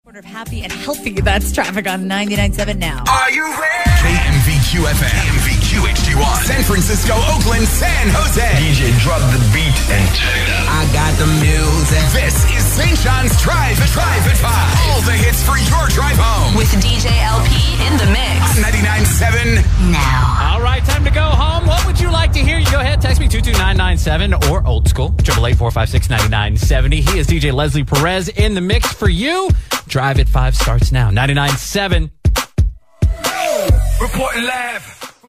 Of happy and healthy. That's traffic on 99.7 now. Are you ready? KMVQ FM, KMVQ HD1, San Francisco, Oakland, San Jose. DJ, drop the beat and turn it up. I got the music. This is St. John's Drive at 5. All the hits for your drive home. With DJ LP in the mix. 99.7 now. All right, time to go home. What would you like to hear? You go ahead, text me 22997 or old school 888-456-9970. He is DJ Leslie Perez in the mix for you. Drive at 5 starts now. 99.7. Reporting live.